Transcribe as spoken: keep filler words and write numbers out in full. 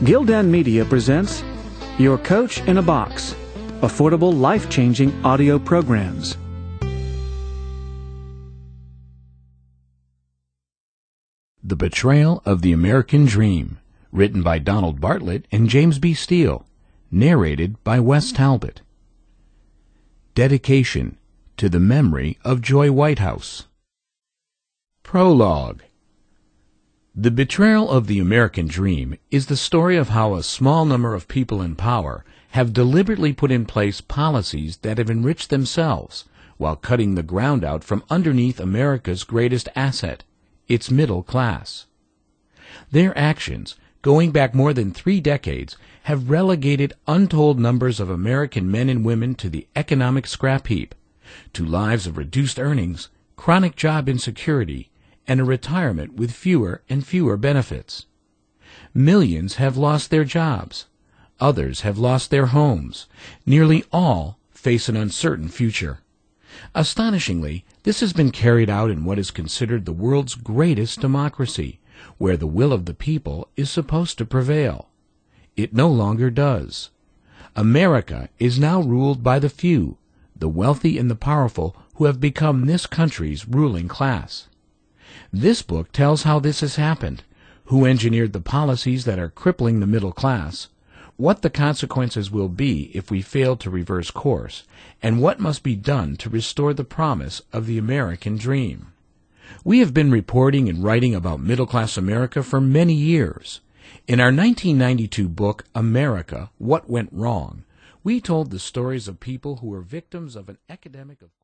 Gildan Media presents Your Coach in a Box, affordable, life-changing audio programs. The Betrayal of the American Dream, written by Donald Bartlett and James B. Steele, narrated by Wes Talbot. Dedication to the memory of Joy Whitehouse. Prologue. The Betrayal of the American Dream is the story of how a small number of people in power have deliberately put in place policies that have enriched themselves while cutting the ground out from underneath America's greatest asset, its middle class. Their actions, going back more than three decades, have relegated untold numbers of American men and women to the economic scrap heap, to lives of reduced earnings, chronic job insecurity, and a retirement with fewer and fewer benefits. Millions have lost their jobs. Others have lost their homes. Nearly all face an uncertain future. Astonishingly, this has been carried out in what is considered the world's greatest democracy, where the will of the people is supposed to prevail. It no longer does. America is now ruled by the few, the wealthy and the powerful, who have become this country's ruling class. This book tells how this has happened, who engineered the policies that are crippling the middle class, what the consequences will be if we fail to reverse course, and what must be done to restore the promise of the American dream. We have been reporting and writing about middle-class America for many years. In our nineteen ninety-two book, America, What Went Wrong, we told the stories of people who were victims of an epidemic of